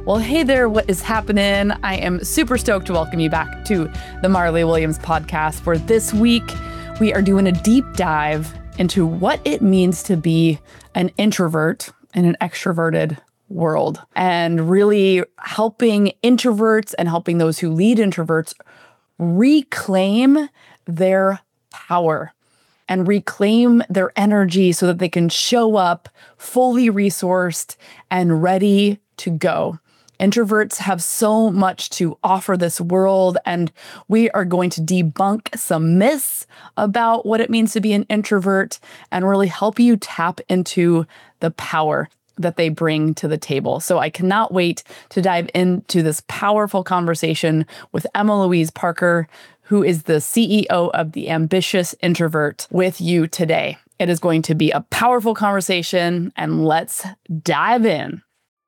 Well, hey there, what is happening? I am super stoked to welcome you back to the Marley Williams podcast, where this week we are doing a deep dive into what it means to be an introvert in an extroverted world, and really helping introverts and helping those who lead introverts reclaim their power and reclaim their energy so that they can show up fully resourced and ready to go. Introverts have so much to offer this world, and we are going to debunk some myths about what it means to be an introvert and really help you tap into the power that they bring to the table. So I cannot wait to dive into this powerful conversation with Emma Louise Parker, who is the CEO of The Ambitious Introvert, with you today. It is going to be a powerful conversation, and let's dive in.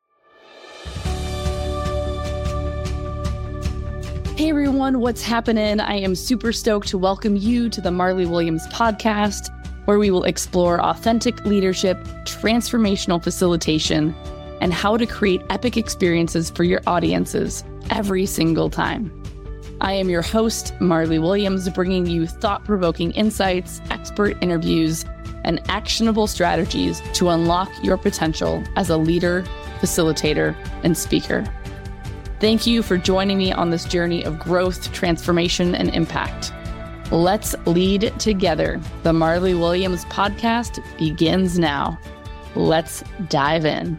Hey everyone, what's happening? I am super stoked to welcome you to the Marley Williams podcast, where we will explore authentic leadership, transformational facilitation, and how to create epic experiences for your audiences every single time. I am your host, Marley Williams, bringing you thought-provoking insights, expert interviews, and actionable strategies to unlock your potential as a leader, facilitator, and speaker. Thank you for joining me on this journey of growth, transformation, and impact. Let's lead together. The Marley Williams podcast begins now. Let's dive in.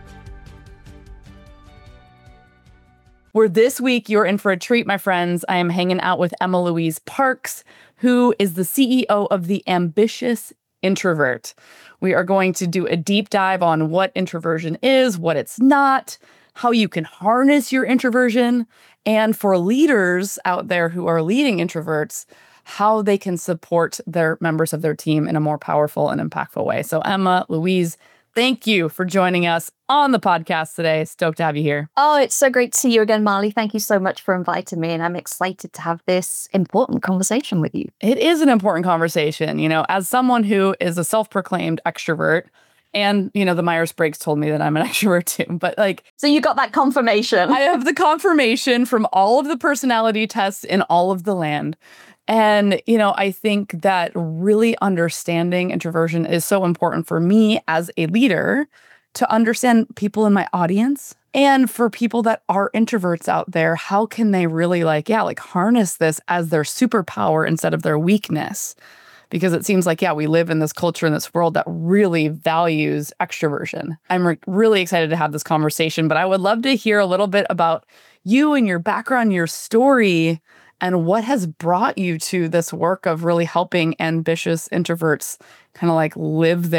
Where this week you're in for a treat, my friends. I am hanging out with Emma Louise Parks, who is the CEO of The Ambitious Introvert. We are going to do a deep dive on what introversion is, what it's not, how you can harness your introversion, and for leaders out there who are leading introverts, how they can support their members of their team in a more powerful and impactful way. So Emma Louise, thank you for joining us on the podcast today. Stoked to have you here. Oh, it's so great to see you again, Marley. Thank you so much for inviting me. And I'm excited to have this important conversation with you. It is an important conversation. You know, as someone who is a self-proclaimed extrovert, and, you know, the Myers-Briggs told me that I'm an extrovert too, but like... So you got that confirmation. I have the confirmation from all of the personality tests in all of the land. And, you know, I think that really understanding introversion is so important for me as a leader to understand people in my audience. And for people that are introverts out there, how can they really harness this as their superpower instead of their weakness? Because it seems like, we live in this culture, in this world that really values extroversion. I'm really excited to have this conversation, but I would love to hear a little bit about you and your background, your story, and what has brought you to this work of really helping ambitious introverts kind of live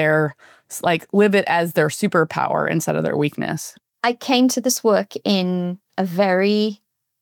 it as their superpower instead of their weakness. I came to this work in a very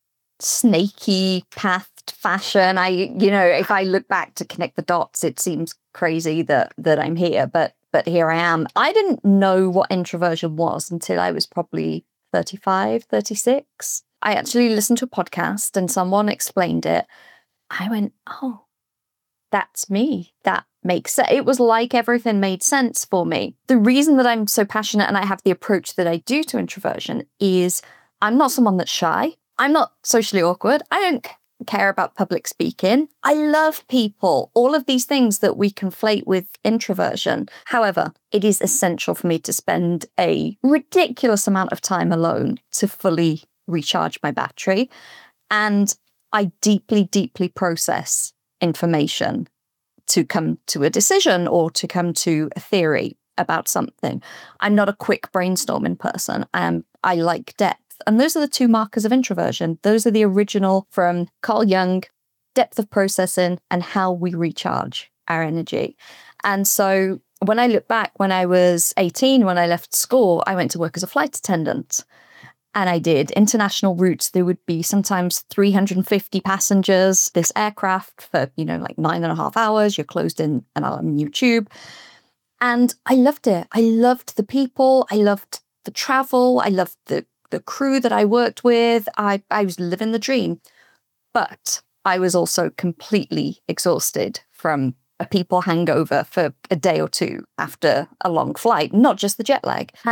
snaky pathed fashion. If I look back to connect the dots, it seems crazy that I'm here, but here I am. I didn't know what introversion was until I was probably 35, 36. I actually listened to a podcast and someone explained it. I went, oh, that's me. That makes sense. It was like everything made sense for me. The reason that I'm so passionate and I have the approach that I do to introversion is I'm not someone that's shy. I'm not socially awkward. I don't care about public speaking. I love people. All of these things that we conflate with introversion. However, it is essential for me to spend a ridiculous amount of time alone to fully recharge my battery. And I deeply, deeply process information to come to a decision or to come to a theory about something. I'm not a quick brainstorming person. I like depth. And those are the two markers of introversion. Those are the original from Carl Jung, depth of processing and how we recharge our energy. And so when I look back, when I was 18, when I left school, I went to work as a flight attendant. And I did international routes. There would be sometimes 350 passengers, this aircraft for, 9.5 hours. You're closed in an aluminum tube. And I loved it. I loved the people. I loved the travel. I loved the crew that I worked with. I was living the dream. But I was also completely exhausted from a people hangover for a day or two after a long flight, not just the jet lag. And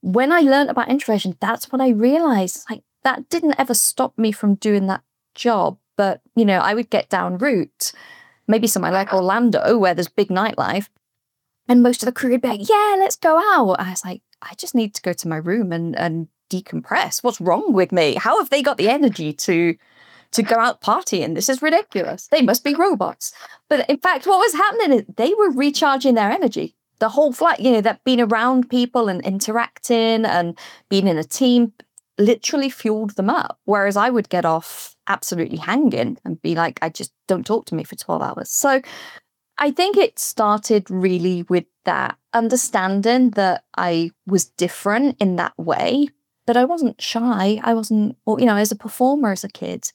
when I learned about introversion, that's what I realized. Like, that didn't ever stop me from doing that job. But, you know, I would get down route, maybe somewhere like Orlando, where there's big nightlife, and most of the crew would be like, yeah, let's go out. I was like, I just need to go to my room and decompress. What's wrong with me? How have they got the energy to go out partying? This is ridiculous. They must be robots. But in fact, what was happening is they were recharging their energy. The whole flight, you know, that being around people and interacting and being in a team literally fueled them up. Whereas I would get off absolutely hanging and be like, I just don't talk to me for 12 hours. So I think it started really with that understanding that I was different in that way, but I wasn't shy. I wasn't, you know, as a performer as a kid,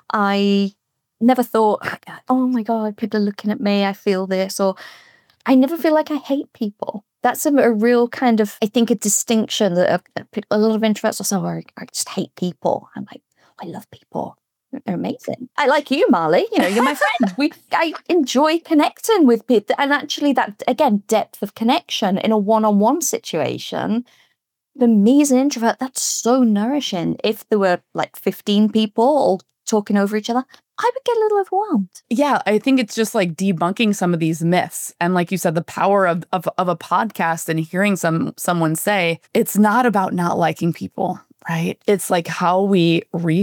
I never thought, oh my God, people are looking at me, I feel this, or I never feel like I hate people. That's a real kind of, I think, a distinction that a lot of introverts are saying, oh, I just hate people. I'm like, I love people. They're amazing. I like you, Marley. You know, you're my friend. I enjoy connecting with people. And actually that, again, depth of connection in a one-on-one situation, for me as an introvert, that's so nourishing. If there were like 15 people all talking over each other, I would get a little overwhelmed. Yeah, I think it's just like debunking some of these myths. And like you said, the power of a podcast and hearing someone say, it's not about not liking people, right? It's like how we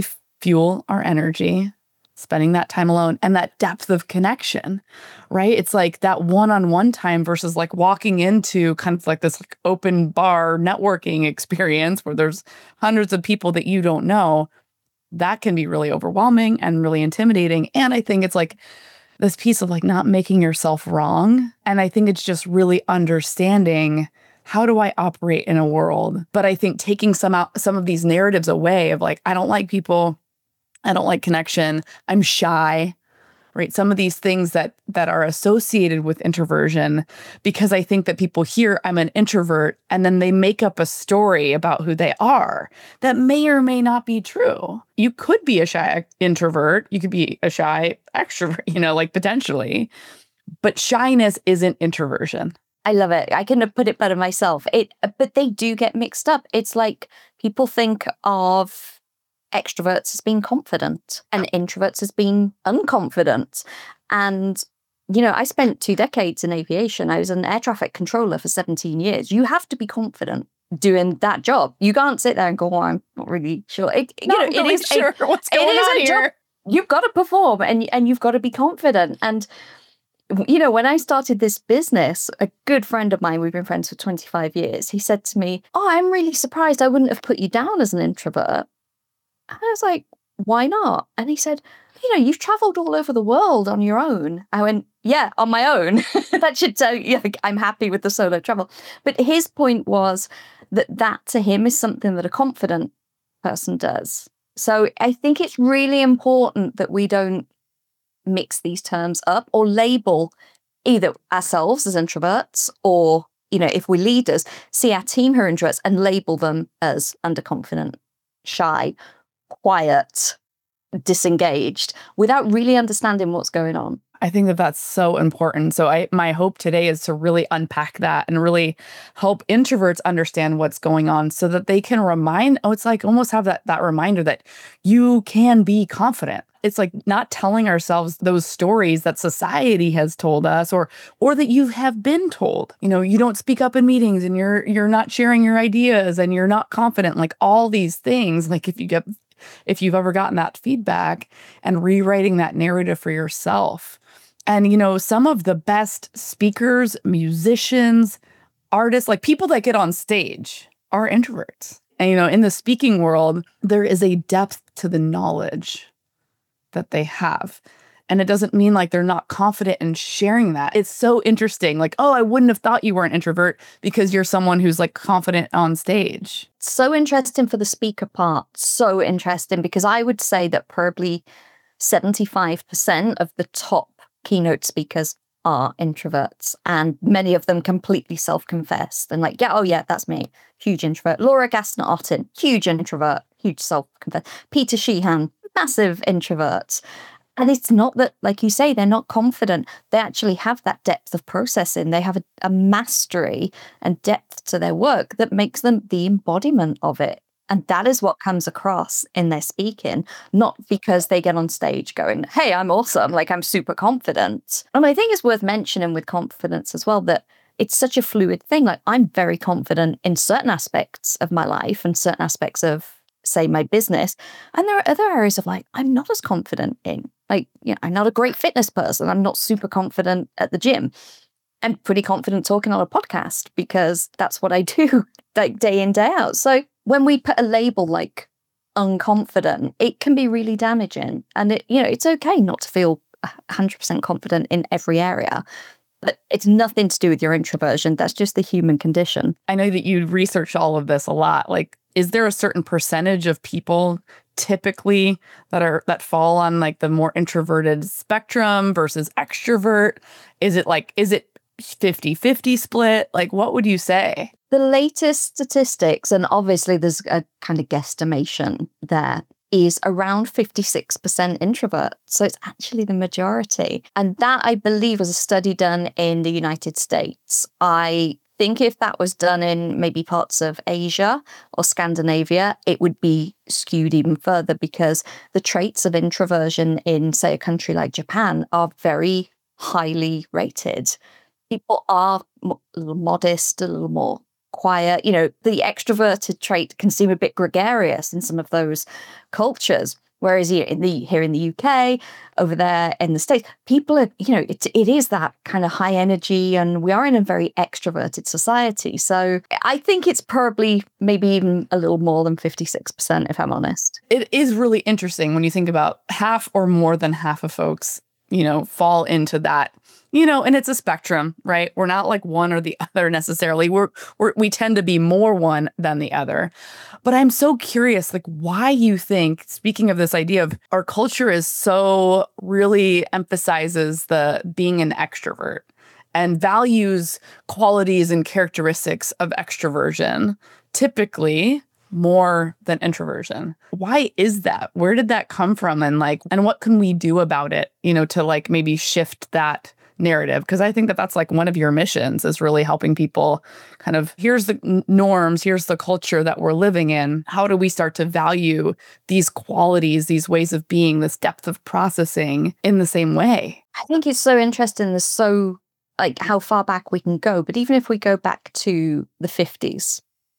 refuel our energy, spending that time alone, and that depth of connection, right? It's like that one-on-one time versus like walking into kind of like this like open bar networking experience where there's hundreds of people that you don't know. That can be really overwhelming and really intimidating. And I think it's like this piece of like not making yourself wrong. And I think it's just really understanding, how do I operate in a world? But I think taking some of these narratives away of like, I don't like people, I don't like connection, I'm shy, right? Some of these things that are associated with introversion, because I think that people hear I'm an introvert and then they make up a story about who they are that may or may not be true. You could be a shy introvert. You could be a shy extrovert, you know, like potentially, but shyness isn't introversion. I love it. I couldn't have put it better myself. But they do get mixed up. It's like people think of extroverts as being confident and introverts as being unconfident. And, you know, I spent 2 decades in aviation. I was an air traffic controller for 17 years. You have to be confident doing that job. You can't sit there and go, oh, I'm not really sure. It is sure what's going on here. Job. You've got to perform and you've got to be confident. And, you know, when I started this business, a good friend of mine, we've been friends for 25 years, he said to me, oh, I'm really surprised I wouldn't have put you down as an introvert. And I was like, why not? And he said, you know, you've traveled all over the world on your own. I went, yeah, on my own. That should tell you, I'm happy with the solo travel. But his point was that to him is something that a confident person does. So I think it's really important that we don't mix these terms up or label either ourselves as introverts or, you know, if we're leaders, see our team who are introverts and label them as underconfident, shy, quiet, disengaged, without really understanding what's going on. I think that that's so important. So my hope today is to really unpack that and really help introverts understand what's going on so that they can it's like almost have that reminder that you can be confident. It's like not telling ourselves those stories that society has told us or that you have been told. You know, you don't speak up in meetings and you're not sharing your ideas and you're not confident, like all these things. Like if you've ever gotten that feedback and rewriting that narrative for yourself. And, you know, some of the best speakers, musicians, artists, like people that get on stage are introverts. And, you know, in the speaking world, there is a depth to the knowledge that they have. And it doesn't mean like they're not confident in sharing that. It's so interesting. Like, oh, I wouldn't have thought you were an introvert because you're someone who's like confident on stage. So interesting for the speaker part. So interesting because I would say that probably 75% of the top keynote speakers are introverts, and many of them completely self-confessed and like, yeah, oh yeah, that's me, huge introvert. Laura Gassner-Otten, huge introvert, huge self-confessed. Peter Sheehan, massive introvert. And it's not that, like you say, they're not confident. They actually have that depth of processing. They have a mastery and depth to their work that makes them the embodiment of it. And that is what comes across in their speaking, not because they get on stage going, hey, I'm awesome, like I'm super confident. And I think it's worth mentioning with confidence as well that it's such a fluid thing. Like I'm very confident in certain aspects of my life and certain aspects of, say, my business. And there are other areas of like, I'm not as confident in. Like, I'm not a great fitness person. I'm not super confident at the gym. I'm pretty confident talking on a podcast because that's what I do like day in, day out. So when we put a label like unconfident, it can be really damaging. And it's okay not to feel 100% confident in every area. But it's nothing to do with your introversion. That's just the human condition. I know that you research all of this a lot. Like, is there a certain percentage of people typically that fall on like the more introverted spectrum versus extrovert? Is it 50-50 split? Like, what would you say? The latest statistics, and obviously there's a kind of guesstimation there, is around 56% introvert. So it's actually the majority. And that, I believe, was a study done in the United States. I think if that was done in maybe parts of Asia or Scandinavia, it would be skewed even further because the traits of introversion in, say, a country like Japan are very highly rated. People are a little modest, a little more quiet. The extroverted trait can seem a bit gregarious in some of those cultures. Whereas here in the UK, over there in the States, people are, it is that kind of high energy, and we are in a very extroverted society. So I think it's probably maybe even a little more than 56%, if I'm honest. It is really interesting when you think about half or more than half of folks, fall into that. And it's a spectrum, right? We're not like one or the other necessarily. We tend to be more one than the other. But I'm so curious, like, why you think, speaking of this idea of our culture is so really emphasizes the being an extrovert and values qualities and characteristics of extroversion, typically more than introversion. Why is that? Where did that come from? And what can we do about it, to like maybe shift that narrative? Because I think that that's like one of your missions, is really helping people kind of, here's the norms, here's the culture that we're living in. How do we start to value these qualities, these ways of being, this depth of processing in the same way? I think it's so interesting. There's so like how far back we can go. But even if we go back to the 50s,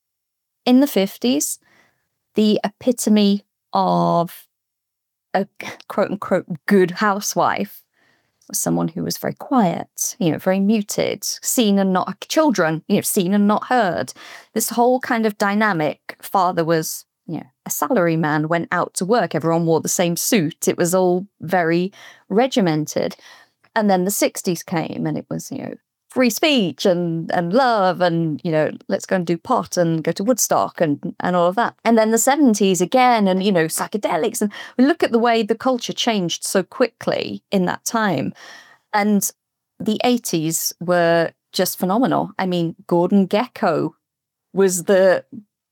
in the 50s, the epitome of a quote unquote good housewife was someone who was very quiet, very muted, seen and not children, seen and not heard. This whole kind of dynamic. Father was, a salary man, went out to work. Everyone wore the same suit. It was all very regimented. And then the 60s came and it was, free speech and love and, let's go and do pot and go to Woodstock and all of that. And then the 70s again and, psychedelics. And we look at the way the culture changed so quickly in that time. And the 80s were just phenomenal. I mean, Gordon Gekko was the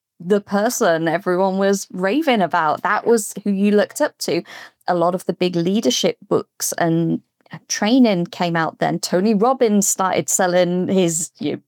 person everyone was raving about. That was who you looked up to. A lot of the big leadership books and training came out then. Tony Robbins started selling his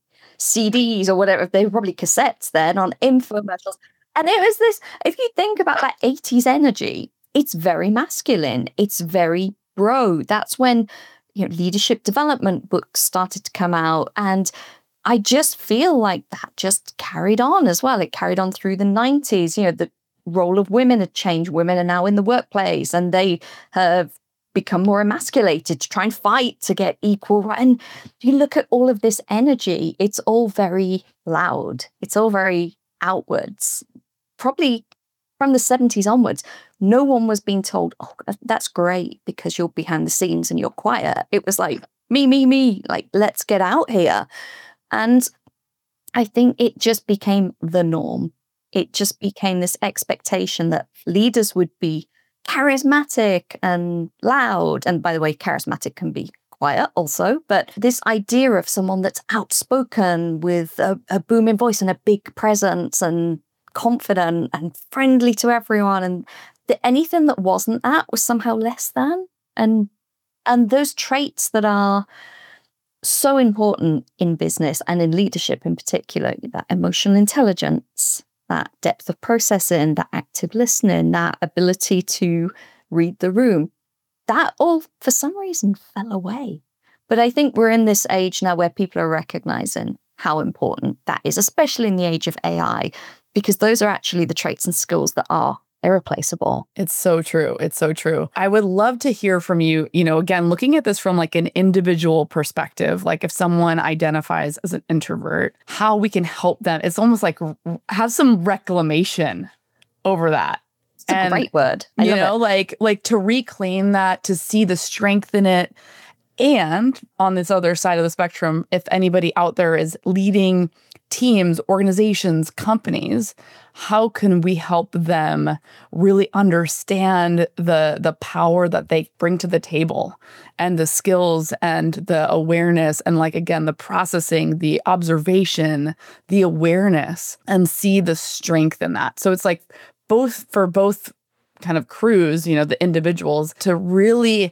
CDs or whatever. They were probably cassettes then on infomercials. And it was this, if you think about that 80s energy, it's very masculine. It's very bro. That's when leadership development books started to come out. And I just feel like that just carried on as well. It carried on through the 90s. The role of women had changed. Women are now in the workplace and they have become more emasculated to try and fight to get equal right. And you look at all of this energy, it's all very loud. It's all very outwards. Probably from the 70s onwards, no one was being told, oh, that's great because you're behind the scenes and you're quiet. It was like, me, like, let's get out here. And I think it just became the norm. It just became this expectation that leaders would be charismatic and loud. And by the way, charismatic can be quiet also. But this idea of someone that's outspoken with a booming voice and a big presence and confident and friendly to everyone. And anything that wasn't that was somehow less than. And those traits that are so important in business and in leadership in particular, that emotional intelligence, that depth of processing, that active listening, that ability to read the room, that all for some reason fell away. But I think we're in this age now where people are recognizing how important that is, especially in the age of AI, because those are actually the traits and skills that are irreplaceable. It's so true. It's so true. I would love to hear from you, again, looking at this from like an individual perspective, like if someone identifies as an introvert, how we can help them. It's almost like have some reclamation over that. It's a great word. I love it. like to reclaim that, to see the strength in it. And on this other side of the spectrum, if anybody out there is leading teams, organizations, companies, how can we help them really understand the power that they bring to the table and the skills and the awareness and again, the processing, the observation, the awareness, and see the strength in that. So it's both kind of crews, the individuals, to really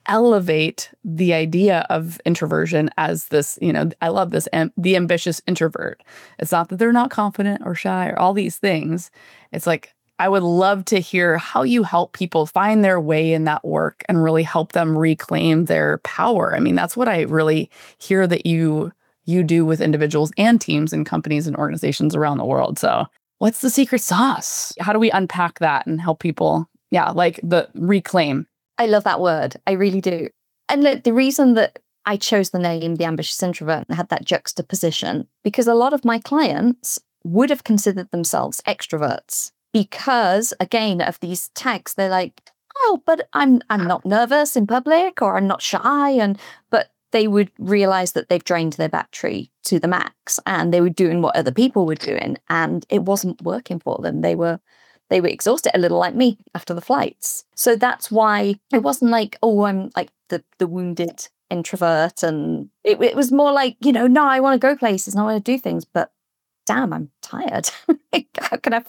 elevate the idea of introversion as this, I love this, the ambitious introvert. It's not that they're not confident or shy or all these things. It's I would love to hear how you help people find their way in that work and really help them reclaim their power. I mean, that's what I really hear that you do with individuals and teams and companies and organizations around the world. So what's the secret sauce? How do we unpack that and help people? Yeah, the reclaim. I love that word. I really do. And look, the reason that I chose the name The Ambitious Introvert and had that juxtaposition, because a lot of my clients would have considered themselves extroverts because, again, of these tags. They're like, oh, but I'm not nervous in public, or I'm not shy. But they would realize that they've drained their battery to the max and they were doing what other people were doing and it wasn't working for them. They were exhausted, a little like me after the flights. So that's why it wasn't like, oh, I'm like the wounded introvert. And it was more like, no, I want to go places and I want to do things, but damn, I'm tired. How can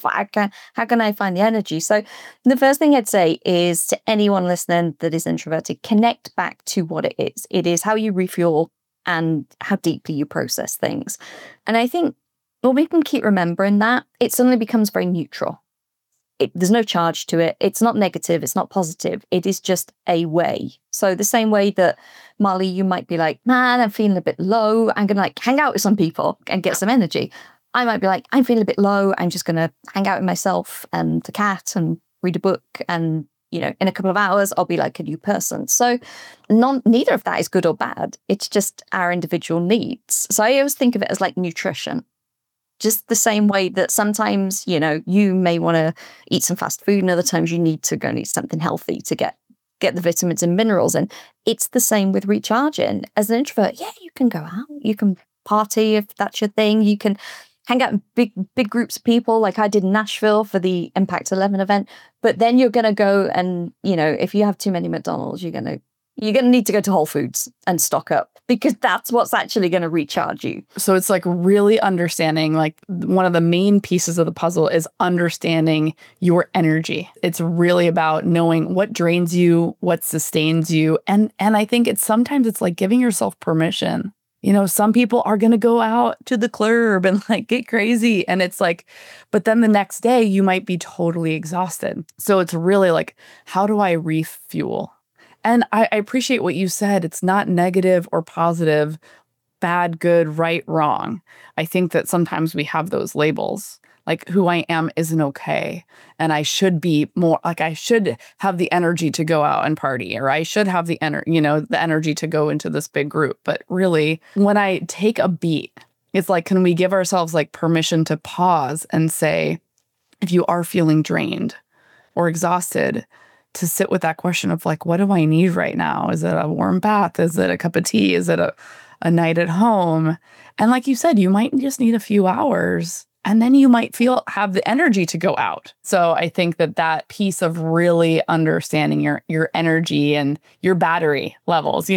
I find the energy? So the first thing I'd say is to anyone listening that is introverted, connect back to what it is. It is how you refuel and how deeply you process things. And I think when we can keep remembering that, it suddenly becomes very neutral. There's no charge to it. It's not negative. It's not positive. It is just a way. So the same way that, Marley, you might be like, man, I'm feeling a bit low. I'm going to hang out with some people and get some energy. I might be like, I'm feeling a bit low. I'm just going to hang out with myself and the cat and read a book. And, in a couple of hours, I'll be like a new person. So neither of that is good or bad. It's just our individual needs. So I always think of it as like nutrition. Just the same way that sometimes, you may want to eat some fast food and other times you need to go and eat something healthy to get the vitamins and minerals. And it's the same with recharging. As an introvert, yeah, you can go out, you can party if that's your thing. You can hang out in big groups of people like I did in Nashville for the Impact 11 event. But then you're going to go and, if you have too many McDonald's, you're going to need to go to Whole Foods and stock up because that's what's actually going to recharge you. So it's really understanding, one of the main pieces of the puzzle is understanding your energy. It's really about knowing what drains you, what sustains you. And I think sometimes it's giving yourself permission. Some people are going to go out to the club and get crazy. And it's but then the next day you might be totally exhausted. So it's really how do I refuel? And I appreciate what you said. It's not negative or positive, bad, good, right, wrong. I think that sometimes we have those labels, who I am isn't okay. And I should be more I should have the energy to go out and party, or I should have the energy to go into this big group. But really, when I take a beat, it's can we give ourselves permission to pause and say, if you are feeling drained or exhausted, to sit with that question of what do I need right now? Is it a warm bath? Is it a cup of tea? Is it a night at home? And like you said, you might just need a few hours and then you might have the energy to go out. So I think that piece of really understanding your energy and your battery levels,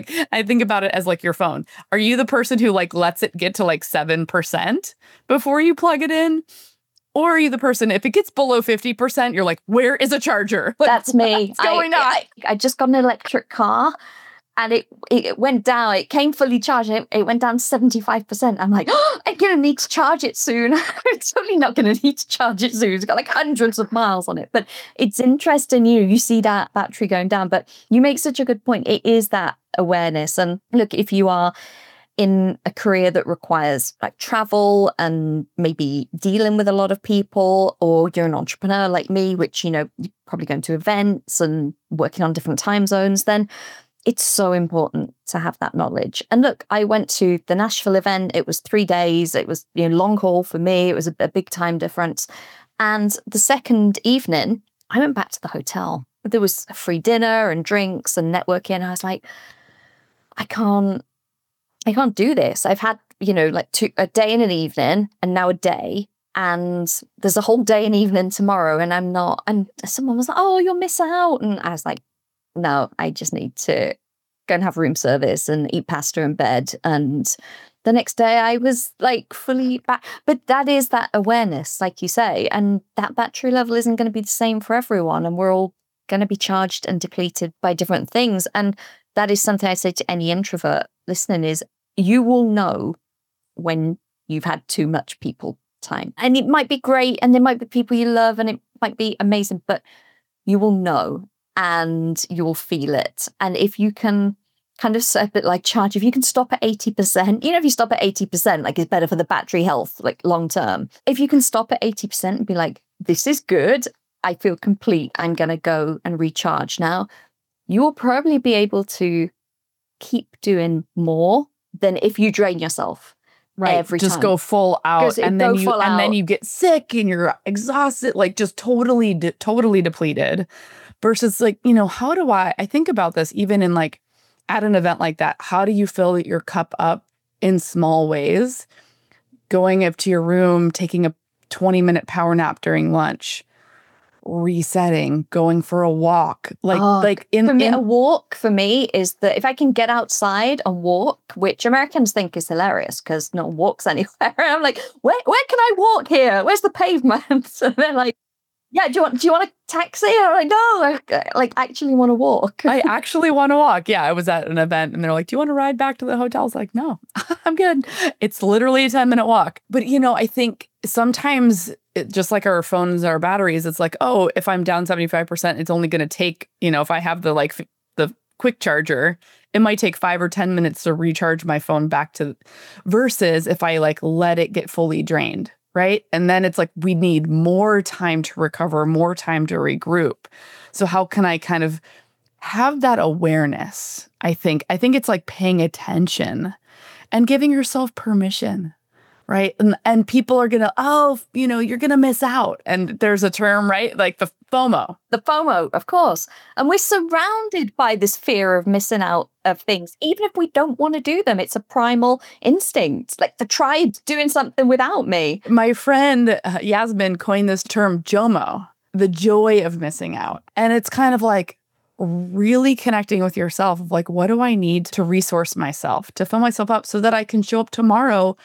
I think about it as your phone. Are you the person who lets it get to 7% before you plug it in? Or are you the person, if it gets below 50%, you're like, where is a charger? Like, That's me. what's going on? I just got an electric car and it went down. It came fully charged. And it went down 75%. I'm like, oh, I'm going to need to charge it soon. I'm totally not going to need to charge it soon. It's got like hundreds of miles on it. But it's interesting, you see that battery going down. But you make such a good point. It is that awareness. And look, if you are in a career that requires like travel and maybe dealing with a lot of people, or you're an entrepreneur like me, which, you're probably going to events and working on different time zones, then it's so important to have that knowledge. And look, I went to the Nashville event. It was 3 days. It was long haul for me. It was a big time difference. And the second evening, I went back to the hotel. There was a free dinner and drinks and networking. I was like, I can't do this. I've had, a day and an evening and now a day. And there's a whole day and evening tomorrow and I'm not. And someone was like, oh, you'll miss out. And I was like, no, I just need to go and have room service and eat pasta in bed. And the next day I was like fully back. But that is that awareness, like you say, and that battery level isn't going to be the same for everyone. And we're all going to be charged and depleted by different things. And that is something I say to any introvert listening is you will know when you've had too much people time. And it might be great and there might be people you love and it might be amazing, but you will know. And you'll feel it. And if you can kind of set it like charge, if you can stop at 80%, if you stop at 80%, like it's better for the battery health, like long term. If you can stop at 80% and be like, this is good, I feel complete, I'm going to go and recharge now, you will probably be able to keep doing more than if you drain yourself. Right. Every just time. Go full out and then you get sick and you're exhausted, like just totally depleted. Versus like, how do I think about this even in like at an event like that, how do you fill your cup up in small ways? Going up to your room, taking a 20-minute power nap during lunch, resetting, going for a walk. A walk for me is that if I can get outside and walk, which Americans think is hilarious because no one walks anywhere. And I'm like, where can I walk here? Where's the pavement? So they're like, yeah, do you want a taxi? I'm like, no, I actually want to walk. I actually want to walk. Yeah, I was at an event and they're like, do you want to ride back to the hotel? I was like, no, I'm good. It's literally a 10-minute walk. But, I think sometimes just like our phones, our batteries, it's like, oh, if I'm down 75%, it's only going to take, if I have the quick charger, it might take 5 or 10 minutes to recharge my phone back to versus if I let it get fully drained. Right. And then it's like we need more time to recover, more time to regroup. So how can I kind of have that awareness? I think it's like paying attention and giving yourself permission. Right. And people are going to, you're going to miss out. And there's a term, right? Like the FOMO. The FOMO, of course. And we're surrounded by this fear of missing out of things. Even if we don't want to do them, it's a primal instinct. Like the tribe's doing something without me. My friend Yasmin coined this term JOMO, the joy of missing out. And it's kind of like really connecting with yourself of like, what do I need to resource myself, to fill myself up so that I can show up tomorrow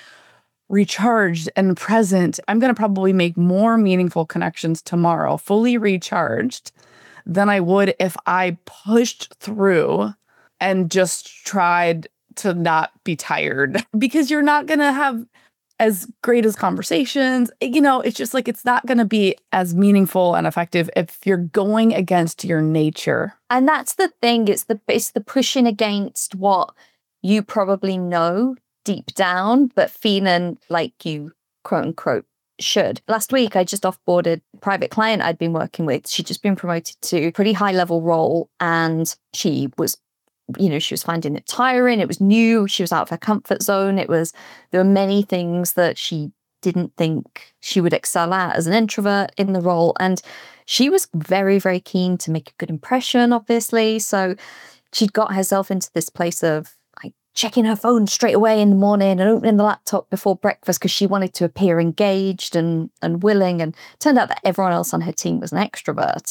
recharged and present. I'm going to probably make more meaningful connections tomorrow, fully recharged, than I would if I pushed through and just tried to not be tired. Because you're not going to have as great as conversations. It's just like it's not going to be as meaningful and effective if you're going against your nature. And that's the thing. It's the pushing against what you probably know deep down, but feeling like you, quote unquote, should. Last week, I just offboarded a private client I'd been working with. She'd just been promoted to a pretty high level role. And she was, she was finding it tiring. It was new. She was out of her comfort zone. There were many things that she didn't think she would excel at as an introvert in the role. And she was very, very keen to make a good impression, obviously. So she'd got herself into this place of checking her phone straight away in the morning and opening the laptop before breakfast because she wanted to appear engaged and willing. And it turned out that everyone else on her team was an extrovert.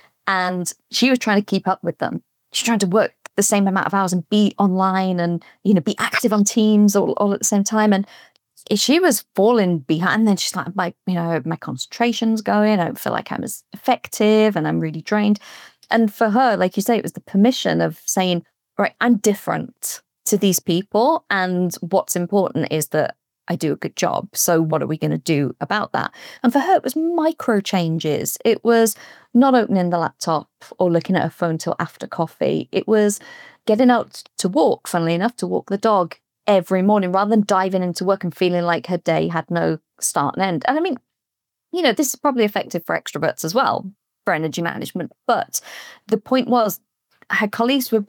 And she was trying to keep up with them. She's trying to work the same amount of hours and be online and, be active on Teams all at the same time. And she was falling behind. And then she's like, my concentration's going. I don't feel like I'm as effective and I'm really drained. And for her, like you say, it was the permission of saying, right, I'm different to these people. And what's important is that I do a good job. So what are we going to do about that? And for her, it was micro changes. It was not opening the laptop or looking at her phone till after coffee. It was getting out to walk, funnily enough, to walk the dog every morning rather than diving into work and feeling like her day had no start and end. And I mean, this is probably effective for extroverts as well, for energy management. But the point was, her colleagues were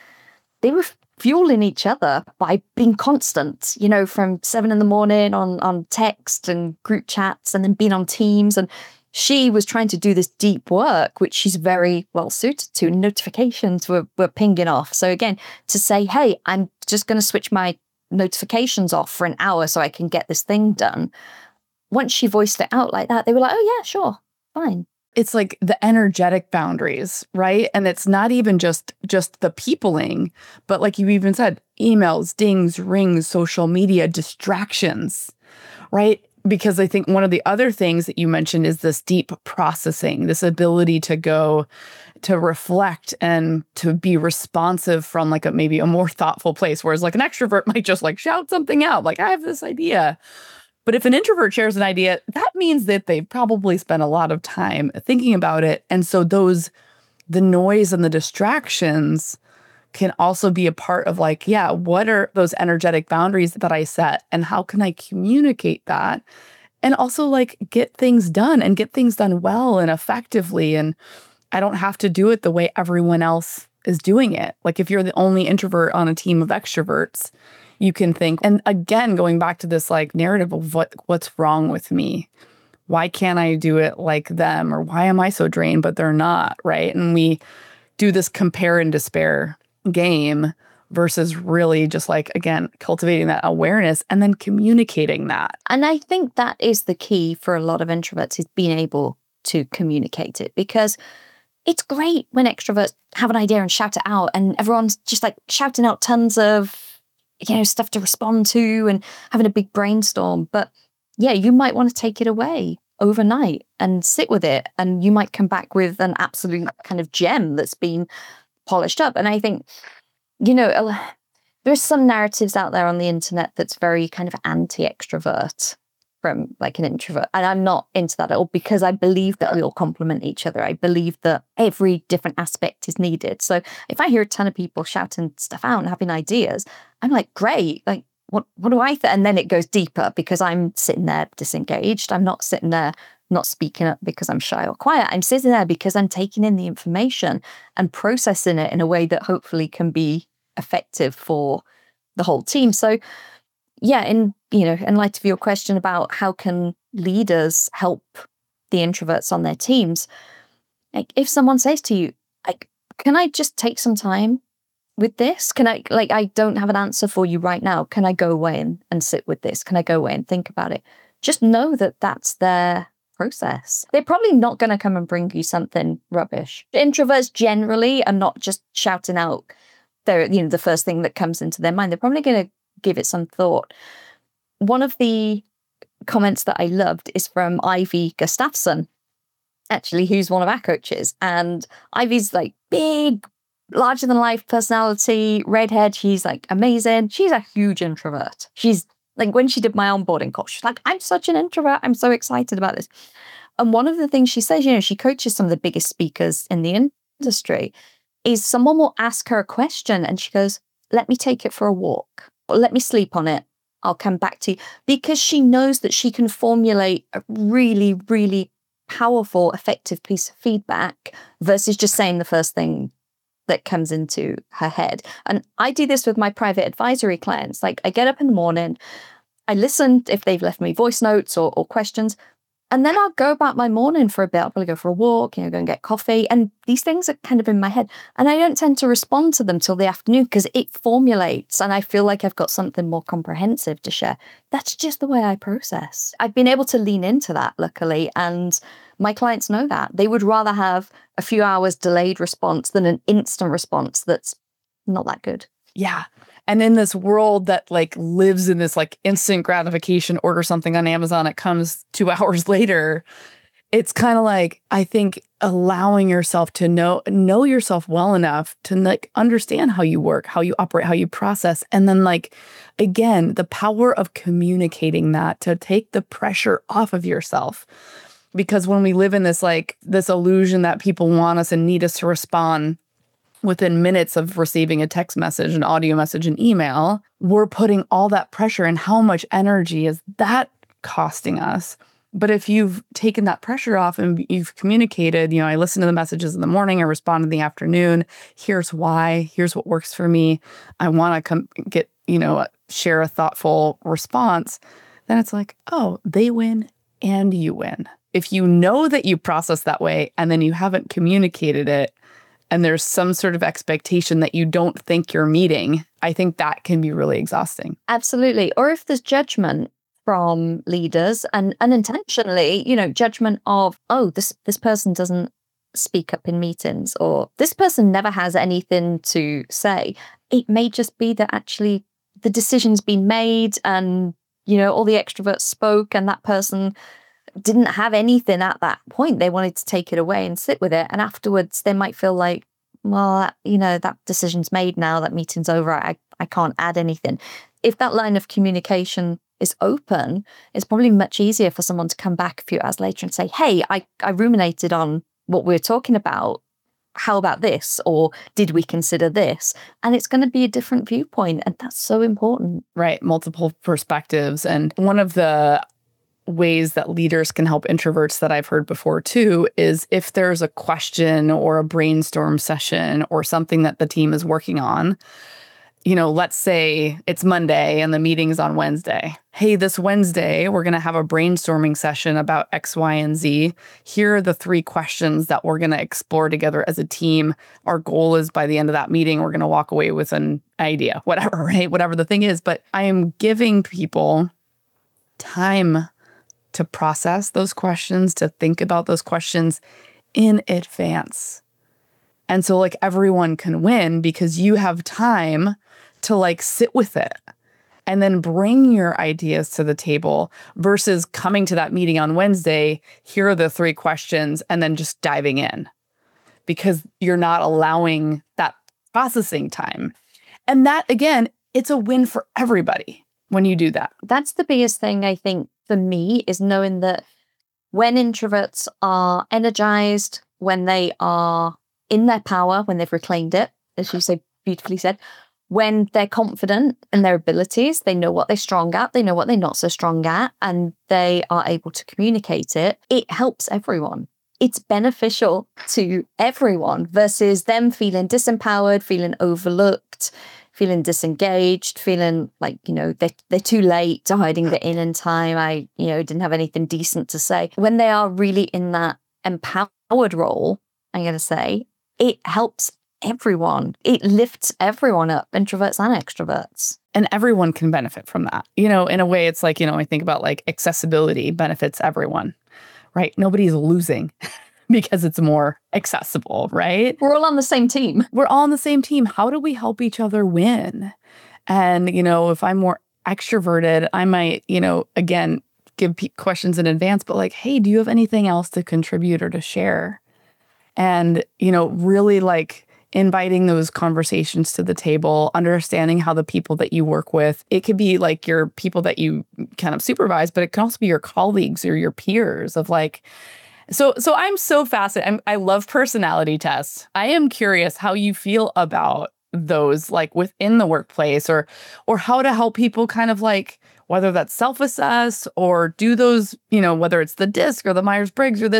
fueling each other by being constant, from 7 a.m. on text and group chats, and then being on Teams. And she was trying to do this deep work, which she's very well suited to. Notifications were pinging off. So again, to say, hey, I'm just going to switch my notifications off for an hour so I can get this thing done. Once she voiced it out like that, they were like, oh yeah, sure, fine. It's like the energetic boundaries, right? And it's not even just the peopling, but like you even said, emails, dings, rings, social media, distractions, right? Because I think one of the other things that you mentioned is this deep processing, this ability to go to reflect and to be responsive from like maybe a more thoughtful place. Whereas like an extrovert might just like shout something out, like I have this idea. But if an introvert shares an idea, that means that they've probably spent a lot of time thinking about it. And so the noise and the distractions can also be a part of like, yeah, what are those energetic boundaries that I set and how can I communicate that? And also like get things done and get things done well and effectively. And I don't have to do it the way everyone else is doing it. Like if you're the only introvert on a team of extroverts, you can think, and again, going back to this like narrative of what's wrong with me? Why can't I do it like them? Or why am I so drained, but they're not, right? And we do this compare and despair game versus really just like, again, cultivating that awareness and then communicating that. And I think that is the key for a lot of introverts, is being able to communicate it, because it's great when extroverts have an idea and shout it out and everyone's just like shouting out tons of stuff to respond to and having a big brainstorm. But yeah, you might want to take it away overnight and sit with it. And you might come back with an absolute kind of gem that's been polished up. And I think, there's some narratives out there on the internet that's very kind of anti-extrovert from like an introvert. And I'm not into that at all, because I believe that we all complement each other. I believe that every different aspect is needed. So if I hear a ton of people shouting stuff out and having ideas, I'm like, great, like what do I think? And then it goes deeper because I'm sitting there disengaged. I'm not sitting there not speaking up because I'm shy or quiet. I'm sitting there because I'm taking in the information and processing it in a way that hopefully can be effective for the whole team. So yeah, in light of your question about how can leaders help the introverts on their teams, like if someone says to you, like, can I just take some time with this? Can I, like, I don't have an answer for you right now. Can I go away and sit with this? Can I go away and think about it? Just know that that's their process. They're probably not going to come and bring you something rubbish. Introverts generally are not just shouting out the first thing that comes into their mind. They're probably going to give it some thought. One of the comments that I loved is from Ivy Gustafsson, actually, who's one of our coaches. And Ivy's like big, larger than life personality, redhead. She's like amazing. She's a huge introvert. She's like, when she did my onboarding course, she's like, I'm such an introvert. I'm so excited about this. And one of the things she says, she coaches some of the biggest speakers in the industry, is someone will ask her a question and she goes, let me take it for a walk, or let me sleep on it. I'll come back to you. Because she knows that she can formulate a really, really powerful, effective piece of feedback versus just saying the first thing that comes into her head. And I do this with my private advisory clients. Like, I get up in the morning, I listen if they've left me voice notes or questions, and then I'll go about my morning for a bit. I'll probably go for a walk, go and get coffee. And these things are kind of in my head. And I don't tend to respond to them till the afternoon because it formulates and I feel like I've got something more comprehensive to share. That's just the way I process. I've been able to lean into that, luckily. And my clients know that. They would rather have a few hours delayed response than an instant response that's not that good. Yeah. And in this world that like lives in this like instant gratification, order something on Amazon, it comes 2 hours later. It's kind of like, I think allowing yourself to know yourself well enough to like understand how you work, how you operate, how you process. And then like, again, the power of communicating that to take the pressure off of yourself. Because when we live in this like this illusion that people want us and need us to respond within minutes of receiving a text message, an audio message, an email, we're putting all that pressure, and how much energy is that costing us? But if you've taken that pressure off and you've communicated, I listen to the messages in the morning, I respond in the afternoon. Here's why, here's what works for me. I want to share a thoughtful response. Then it's like, oh, they win and you win. If you know that you process that way and then you haven't communicated it, and there's some sort of expectation that you don't think you're meeting, I think that can be really exhausting. Absolutely. Or if there's judgment from leaders and unintentionally, judgment of, oh, this person doesn't speak up in meetings, or this person never has anything to say. It may just be that actually the decision's been made and, all the extroverts spoke and that person didn't have anything at that point. They wanted to take it away and sit with it. And afterwards they might feel like, well, that decision's made now, that meeting's over. I can't add anything. If that line of communication is open, it's probably much easier for someone to come back a few hours later and say, hey, I ruminated on what we were talking about. How about this? Or did we consider this? And it's going to be a different viewpoint. And that's so important. Right. Multiple perspectives. And one of the ways that leaders can help introverts that I've heard before too is if there's a question or a brainstorm session or something that the team is working on, let's say it's Monday and the meeting's on Wednesday. Hey, this Wednesday, we're going to have a brainstorming session about X, Y, and Z. Here are the 3 questions that we're going to explore together as a team. Our goal is by the end of that meeting, we're going to walk away with an idea, whatever, right? Whatever the thing is. But I am giving people time to process those questions, to think about those questions in advance. And so like everyone can win because you have time to like sit with it and then bring your ideas to the table versus coming to that meeting on Wednesday, here are the 3 questions, and then just diving in because you're not allowing that processing time. And that, again, it's a win for everybody when you do that. That's the biggest thing, I think, for me, is knowing that when introverts are energized, when they are in their power, when they've reclaimed it, as you so beautifully said, when they're confident in their abilities, they know what they're strong at, they know what they're not so strong at, and they are able to communicate it, it helps everyone. It's beneficial to everyone versus them feeling disempowered, feeling overlooked, feeling disengaged, feeling like, they're too late to hiding the in time. I, didn't have anything decent to say. When they are really in that empowered role, I'm going to say, it helps everyone. It lifts everyone up, introverts and extroverts. And everyone can benefit from that. In a way, it's like, I think about like accessibility benefits everyone, right? Nobody's losing because it's more accessible, right? We're all on the same team. We're all on the same team. How do we help each other win? And, if I'm more extroverted, I might, again, give questions in advance, but like, hey, do you have anything else to contribute or to share? And, really like inviting those conversations to the table, understanding how the people that you work with, it could be like your people that you kind of supervise, but it can also be your colleagues or your peers of like, so I'm so fascinated. I love personality tests. I am curious how you feel about those, like within the workplace or how to help people kind of like, whether that's self-assess or do those, whether it's the DISC or the Myers-Briggs or this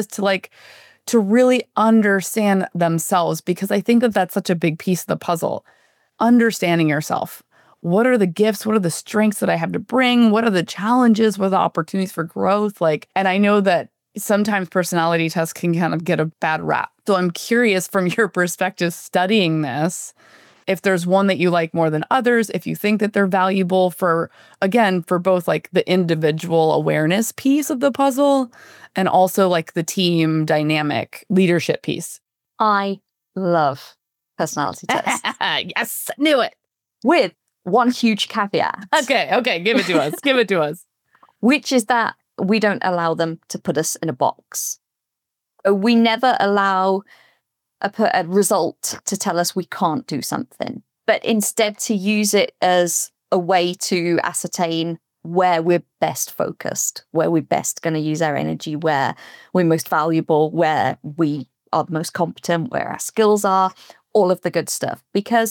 to really understand themselves, because I think that that's such a big piece of the puzzle. Understanding yourself. What are the gifts? What are the strengths that I have to bring? What are the challenges? What are the opportunities for growth? And I know that sometimes personality tests can kind of get a bad rap. So I'm curious from your perspective studying this, if there's one that you like more than others, if you think that they're valuable for both like the individual awareness piece of the puzzle and also like the team dynamic leadership piece. I love personality tests. Yes, knew it. With one huge caveat. Okay. Give it to us. Give it to us. Which is that we don't allow them to put us in a box. We never allow a result to tell us we can't do something, but instead to use it as a way to ascertain where we're best focused, where we're best going to use our energy, where we're most valuable, where we are the most competent, where our skills are, all of the good stuff. Because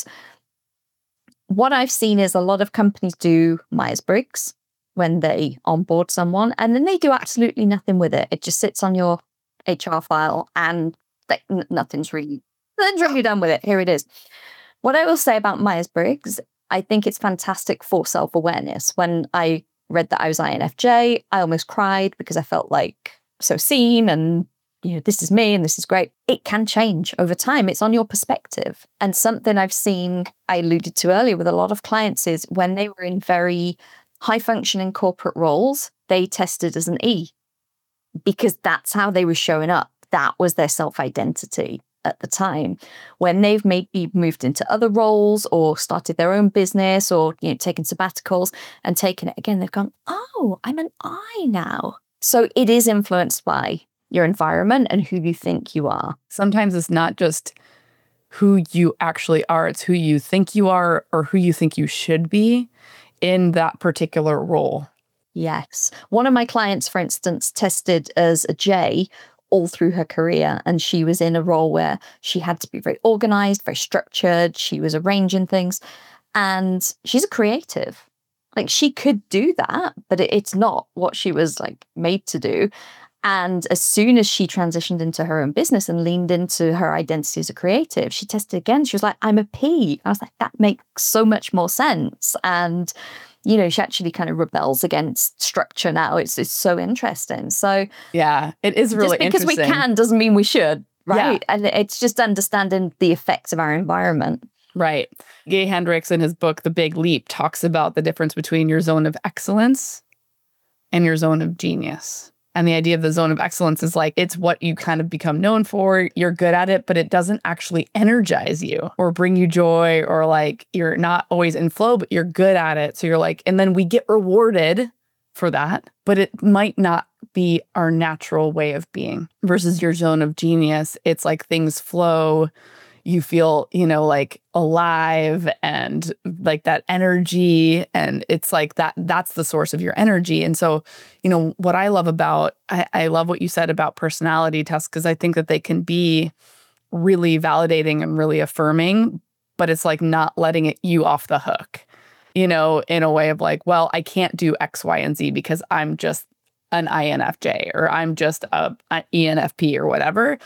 what I've seen is a lot of companies do Myers-Briggs when they onboard someone, and then they do absolutely nothing with it. It just sits on your HR file and nothing's really done with it. Here it is. What I will say about Myers-Briggs, I think it's fantastic for self-awareness. When I read that I was INFJ, I almost cried because I felt like so seen and, this is me and this is great. It can change over time. It's on your perspective. And something I've seen, I alluded to earlier with a lot of clients, is when they were in very high-functioning corporate roles, they tested as an E because that's how they were showing up. That was their self-identity at the time. When they've maybe moved into other roles or started their own business or taken sabbaticals and taken it again, they've gone, oh, I'm an I now. So it is influenced by your environment and who you think you are. Sometimes it's not just who you actually are, it's who you think you are or who you think you should be in that particular role. Yes. One of my clients, for instance, tested as a J all through her career. And she was in a role where she had to be very organized, very structured. She was arranging things. And she's a creative. Like, she could do that, but it's not what she was made to do. And as soon as she transitioned into her own business and leaned into her identity as a creative, she tested again. She was like, I'm a P. I was like, that makes so much more sense. And she actually kind of rebels against structure now. It's so interesting. So yeah, it is really interesting. Just because we can doesn't mean we should, right? Yeah. And it's just understanding the effects of our environment. Right. Gay Hendricks in his book, The Big Leap, talks about the difference between your zone of excellence and your zone of genius. And the idea of the zone of excellence is it's what you kind of become known for. You're good at it, but it doesn't actually energize you or bring you joy, or you're not always in flow, but you're good at it. So you're and then we get rewarded for that, but it might not be our natural way of being. Versus your zone of genius, it's things flow. You feel, alive and that energy. And it's that's the source of your energy. And so, what I love about, I love what you said about personality tests, because I think that they can be really validating and really affirming, but it's not letting you off the hook, in a way of well, I can't do X, Y, and Z because I'm just an INFJ or I'm just an ENFP or whatever.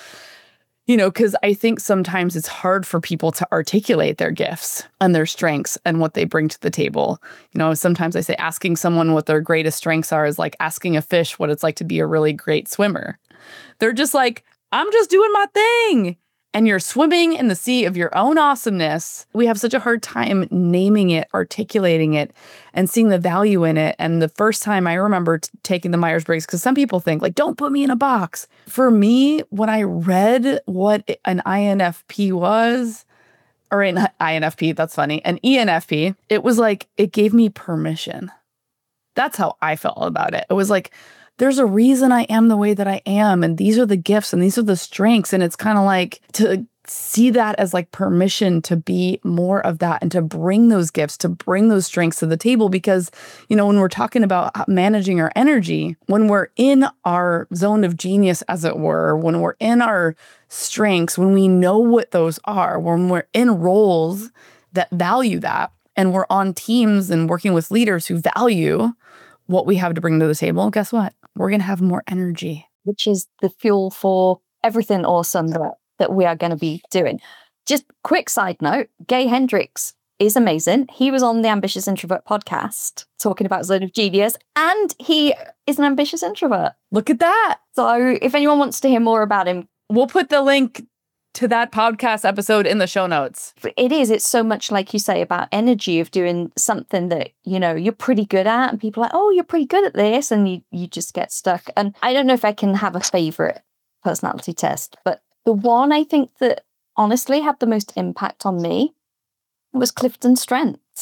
Because I think sometimes it's hard for people to articulate their gifts and their strengths and what they bring to the table. Sometimes I say asking someone what their greatest strengths are is like asking a fish what it's like to be a really great swimmer. They're just I'm just doing my thing. And you're swimming in the sea of your own awesomeness. We have such a hard time naming it, articulating it, and seeing the value in it. And the first time I remember taking the Myers-Briggs, because some people think don't put me in a box. For me, when I read what an INFP was, or an INFP, that's funny, an ENFP, it was it gave me permission. That's how I felt about it. It was there's a reason I am the way that I am. And these are the gifts and these are the strengths. And it's kind of to see that as permission to be more of that and to bring those gifts, to bring those strengths to the table. Because, when we're talking about managing our energy, when we're in our zone of genius, as it were, when we're in our strengths, when we know what those are, when we're in roles that value that, and we're on teams and working with leaders who value what we have to bring to the table, guess what? We're going to have more energy. Which is the fuel for everything awesome that we are going to be doing. Just quick side note, Gay Hendricks is amazing. He was on the Ambitious Introvert podcast talking about zone of genius, and he is an ambitious introvert. Look at that. So if anyone wants to hear more about him, we'll put the link to that podcast episode in the show notes. It's so much like you say about energy of doing something that, you're pretty good at, and people are like, oh, you're pretty good at this. And you just get stuck. And I don't know if I can have a favorite personality test, but the one I think that honestly had the most impact on me was Clifton Strengths.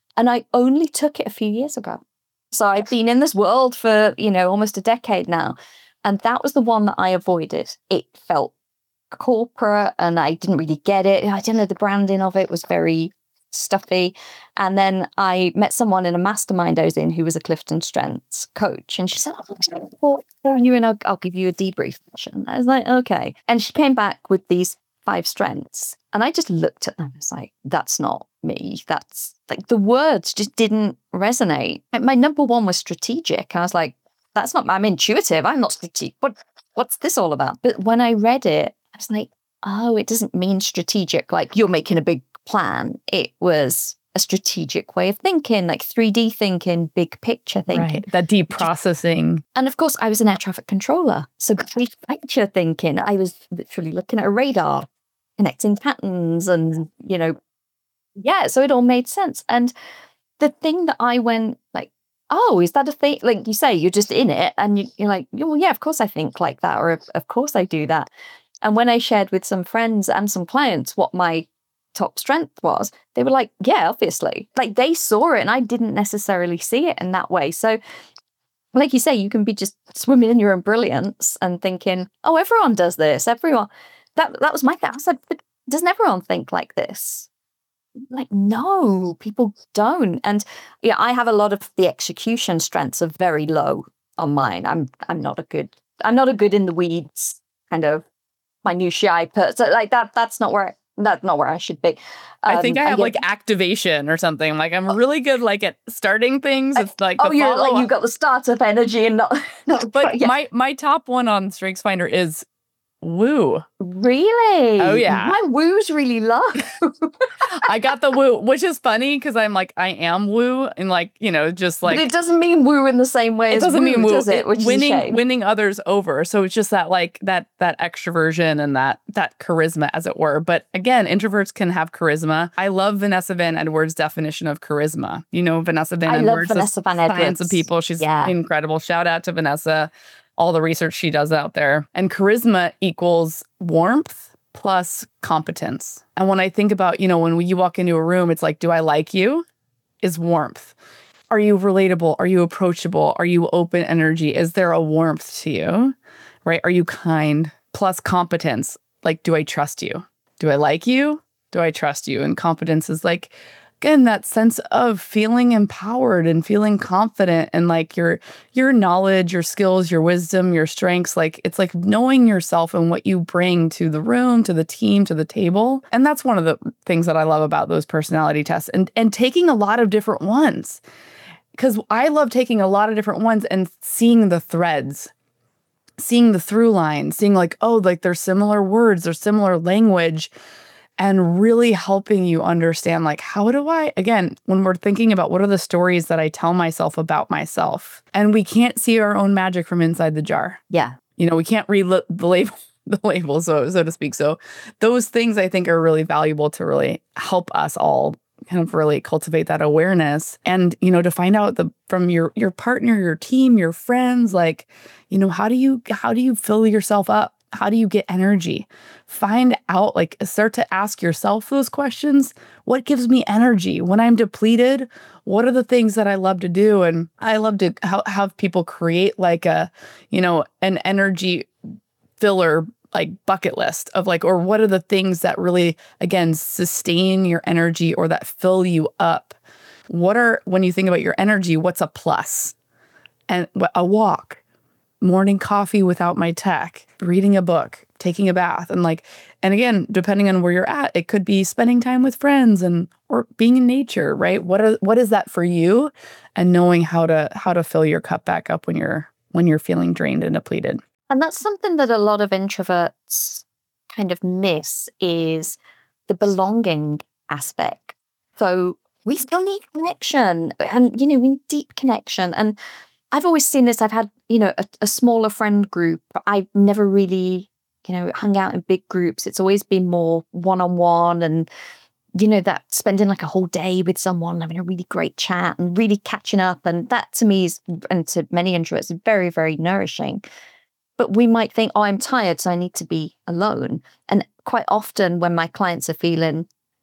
And I only took it a few years ago. So I've been in this world for, almost a decade now. And that was the one that I avoided. It felt corporate and I didn't really get it. I didn't know the branding of it was very stuffy. And then I met someone in a mastermind I was in who was a Clifton Strengths coach. And she said, you and I'll give you a debrief session. I was like, okay. And she came back with these 5 strengths. And I just looked at them. I was like, that's not me. That's like the words just didn't resonate. Like, my number 1 was strategic. I was like, that's not, I'm intuitive. I'm not strategic. What's this all about? But when I read it, I was like, oh, it doesn't mean strategic, like you're making a big plan. It was a strategic way of thinking, like 3D thinking, big picture thinking. Right, that deep processing. And of course, I was an air traffic controller. So big picture thinking, I was literally looking at a radar, connecting patterns and, so it all made sense. And the thing that I went like, oh, is that a thing? Like you say, you're just in it and you're like, well, yeah, of course I think like that. Or of course I do that. And when I shared with some friends and some clients what my top strength was, they were like, yeah, obviously. Like they saw it and I didn't necessarily see it in that way. So like you say, you can be just swimming in your own brilliance and thinking, oh, everyone does this. Everyone. That was my thing. I said, but doesn't everyone think like this? Like, no, people don't. And yeah, I have a lot of the execution strengths are very low on mine. I'm not a good in the weeds kind of minutiae person. Like that's not where I should be. I think I have like activation or something. Like I'm really good like at starting things. It's like you're like you've got the startup energy and not but yeah. my top one on StrengthsFinder is woo. Really? Oh yeah. My woo's really low. I got the woo, which is funny because I'm like, I am woo and like, just like. But it doesn't mean woo in the same way as doesn't woo, mean woo, does it? Which winning others over. So it's just that like that extroversion and that charisma, as it were. But again, introverts can have charisma. I love Vanessa Van Edwards' definition of charisma. Vanessa Van Edwards. I love Vanessa Van Edwards. Science of People. She's incredible. Shout out to Vanessa. All the research she does out there. And charisma equals warmth plus competence. And when I think about, when you walk into a room, it's like, do I like you? Is warmth. Are you relatable? Are you approachable? Are you open energy? Is there a warmth to you? Right? Are you kind? Plus competence. Like, do I trust you? Do I like you? Do I trust you? And competence is like, again, that sense of feeling empowered and feeling confident and like your knowledge, your skills, your wisdom, your strengths, like it's like knowing yourself and what you bring to the room, to the team, to the table. And that's one of the things that I love about those personality tests and taking a lot of different ones. Because I love taking a lot of different ones and seeing the threads, seeing the through line, seeing like, oh, like there's similar words, there's similar language. And really helping you understand, like, how do I, again, when we're thinking about what are the stories that I tell myself about myself, and we can't see our own magic from inside the jar. Yeah. We can't read the label, so to speak. So those things I think are really valuable to really help us all kind of really cultivate that awareness and, to find out from your partner, your team, your friends, like, how do you fill yourself up? How do you get energy? Find out, like, start to ask yourself those questions. What gives me energy? When I'm depleted, what are the things that I love to do? And I love to have people create like an energy filler, like bucket list of like, or what are the things that really, again, sustain your energy or that fill you up? When you think about your energy, what's a plus? And a walk. Morning coffee without my tech, reading a book, taking a bath, and again, depending on where you're at, it could be spending time with friends or being in nature, right? What is that for you? And knowing how to fill your cup back up when you're feeling drained and depleted. And that's something that a lot of introverts kind of miss is the belonging aspect. So we still need connection and, we need deep connection. And I've always seen this. I've had, a smaller friend group. I've never really, hung out in big groups. It's always been more one-on-one and, that spending like a whole day with someone, having a really great chat and really catching up. And that to me and to many introverts, is very, very nourishing. But we might think, oh, I'm tired, so I need to be alone. And quite often when my clients are feeling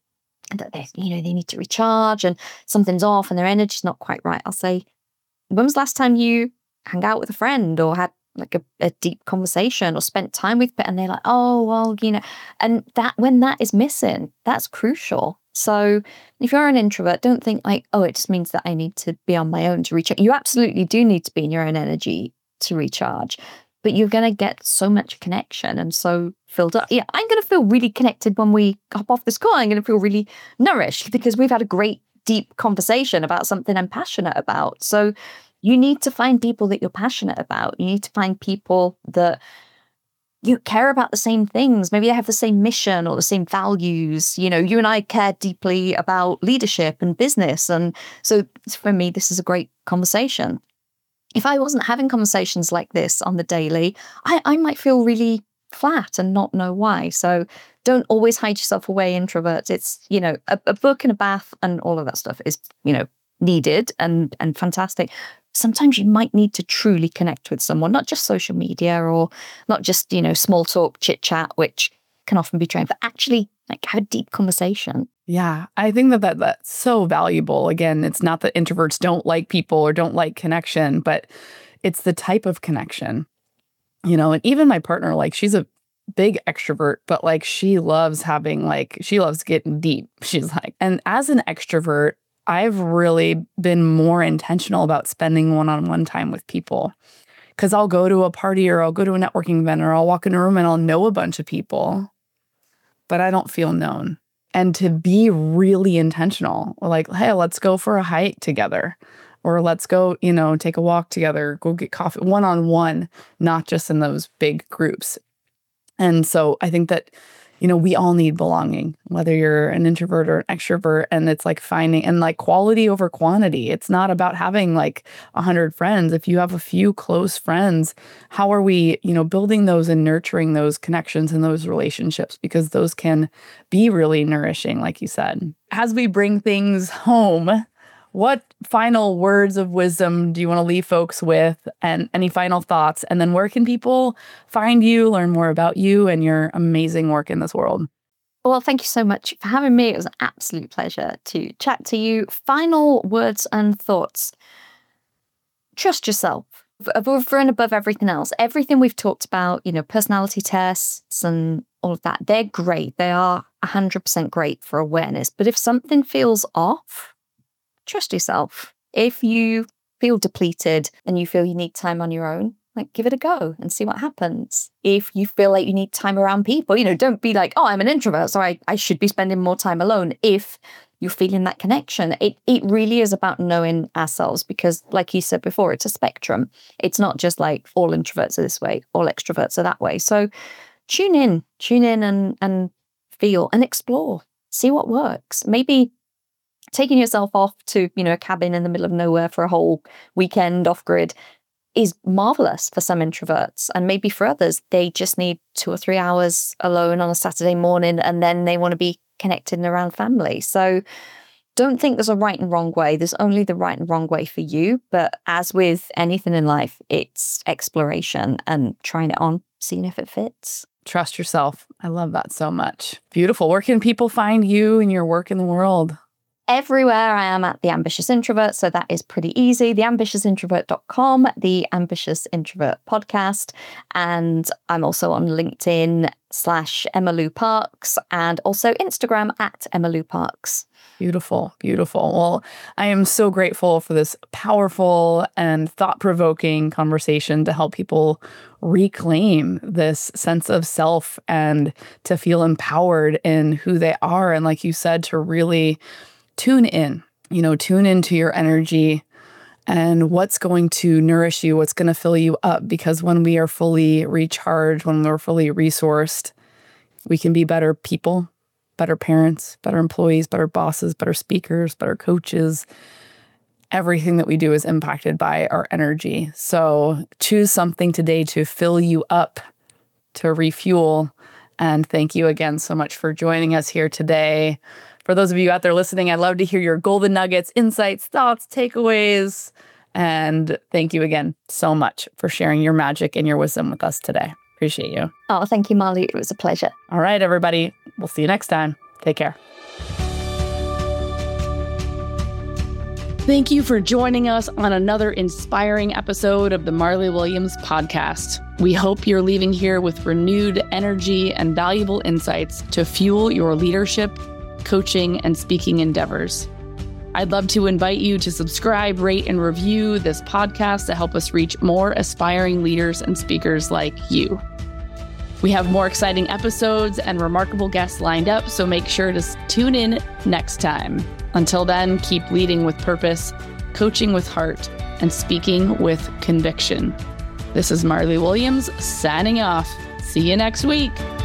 that they need to recharge and something's off and their energy's not quite right, I'll say, when was the last time you hung out with a friend or had like a deep conversation or spent time with, and they're like, oh, well, and that when that is missing, that's crucial. So if you're an introvert, don't think like, oh, it just means that I need to be on my own to recharge. You absolutely do need to be in your own energy to recharge, but you're going to get so much connection and so filled up. Yeah, I'm going to feel really connected when we hop off this call. I'm going to feel really nourished because we've had a great deep conversation about something I'm passionate about. So you need to find people that you're passionate about. You need to find people that you care about the same things. Maybe they have the same mission or the same values. You and I care deeply about leadership and business. And so for me, this is a great conversation. If I wasn't having conversations like this on the daily, I might feel really flat and not know why. So don't always hide yourself away, introverts. It's, a book and a bath and all of that stuff is, needed and fantastic. Sometimes you might need to truly connect with someone, not just social media or not just, small talk, chit chat, which can often be draining, but actually like have a deep conversation. Yeah, I think that's so valuable. Again, it's not that introverts don't like people or don't like connection, but it's the type of connection, and even my partner, like she's a big extrovert, but like she loves getting deep. She's like, and as an extrovert, I've really been more intentional about spending one-on-one time with people because I'll go to a party or I'll go to a networking event or I'll walk in a room and I'll know a bunch of people, but I don't feel known. And to be really intentional, like, hey, let's go for a hike together or let's go, take a walk together, go get coffee one-on-one, not just in those big groups. And so I think that we all need belonging, whether you're an introvert or an extrovert. And it's like finding and like quality over quantity. It's not about having like 100 friends. If you have a few close friends, how are we, building those and nurturing those connections and those relationships? Because those can be really nourishing, like you said. As we bring things home, what final words of wisdom do you want to leave folks with, and any final thoughts? And then where can people find you, learn more about you and your amazing work in this world? Well, thank you so much for having me. It was an absolute pleasure to chat to you. Final words and thoughts. Trust yourself. Over and above everything else, everything we've talked about, personality tests and all of that, they're great. They are 100% great for awareness. But if something feels off, trust yourself. If you feel depleted and you feel you need time on your own, like give it a go and see what happens. If you feel like you need time around people, don't be like, oh, I'm an introvert, so I should be spending more time alone. If you're feeling that connection, it really is about knowing ourselves because like you said before, it's a spectrum. It's not just like all introverts are this way, all extroverts are that way. So tune in and feel and explore, see what works. Maybe taking yourself off to, a cabin in the middle of nowhere for a whole weekend off grid is marvelous for some introverts. And maybe for others, they just need 2 or 3 hours alone on a Saturday morning and then they want to be connected and around family. So don't think there's a right and wrong way. There's only the right and wrong way for you. But as with anything in life, it's exploration and trying it on, seeing if it fits. Trust yourself. I love that so much. Beautiful. Where can people find you and your work in the world? Everywhere I am at The Ambitious Introvert, so that is pretty easy. TheAmbitiousIntrovert.com, The Ambitious Introvert Podcast, and I'm also on LinkedIn /Emma Parks and also Instagram @Emma Parks. Beautiful, beautiful. Well, I am so grateful for this powerful and thought-provoking conversation to help people reclaim this sense of self and to feel empowered in who they are. And like you said, to really tune into your energy and what's going to nourish you, what's going to fill you up. Because when we are fully recharged, when we're fully resourced, we can be better people, better parents, better employees, better bosses, better speakers, better coaches. Everything that we do is impacted by our energy. So choose something today to fill you up, to refuel. And thank you again so much for joining us here today. For those of you out there listening, I'd love to hear your golden nuggets, insights, thoughts, takeaways. And thank you again so much for sharing your magic and your wisdom with us today. Appreciate you. Oh, thank you, Marley. It was a pleasure. All right, everybody. We'll see you next time. Take care. Thank you for joining us on another inspiring episode of the Marley Williams podcast. We hope you're leaving here with renewed energy and valuable insights to fuel your leadership, coaching, and speaking endeavors. I'd love to invite you to subscribe, rate, and review this podcast to help us reach more aspiring leaders and speakers like you. We have more exciting episodes and remarkable guests lined up, so make sure to tune in next time. Until then, keep leading with purpose, coaching with heart, and speaking with conviction. This is Marley Williams signing off. See you next week.